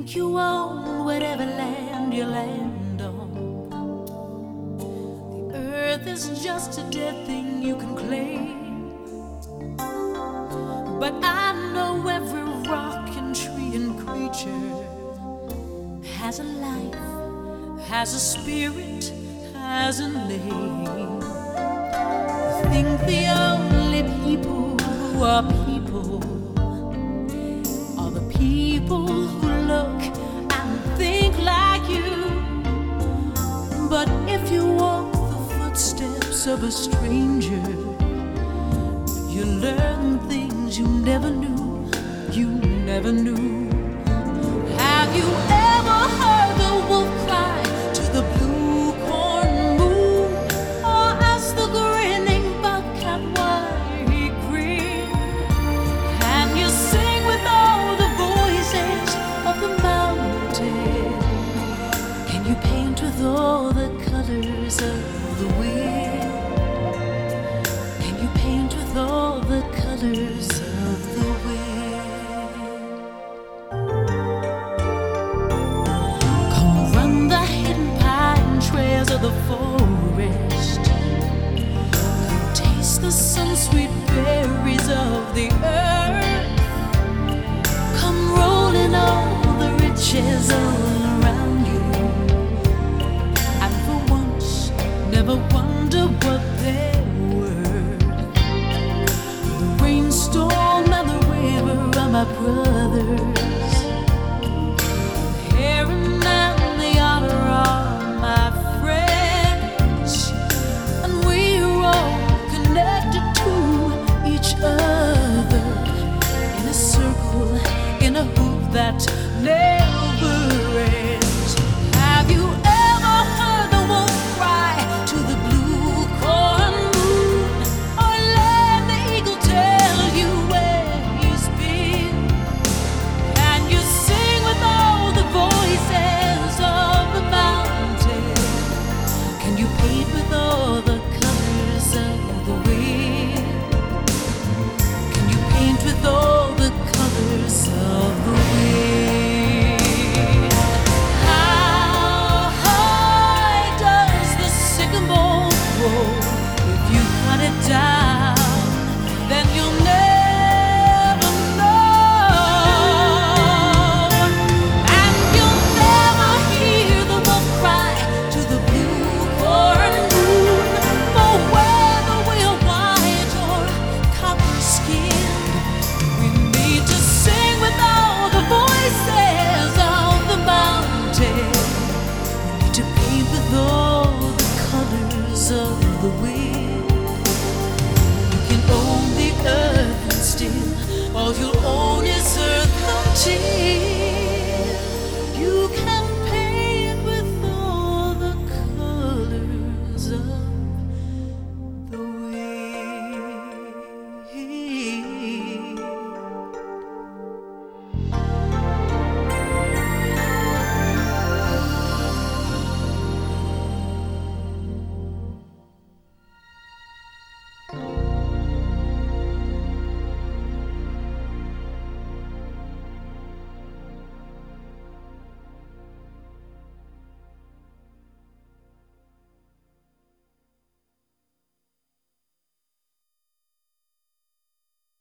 think you own whatever land you land on. The earth is just a dead thing you can claim. But I know every rock and tree and creature has a life, has a spirit, has a name. I think the only people who are people are the people who look and think like you. But if you walk the footsteps of a stranger, you learn things you never knew, you never knew. Have you ever heard the wolf cry to the blue corn moon, or ask the grinning bobcat why he grinned? Can you sing with all the voices of the mountain? Can you paint with all the colors of the wind? Can you paint with all the colors of the wind? Come run the hidden pine trails of the forest. Come taste the sun-sweet berries of the earth. Come roll in all the riches all around you, and for once never wonder what they're worth. The rainstorm and the river are my brothers.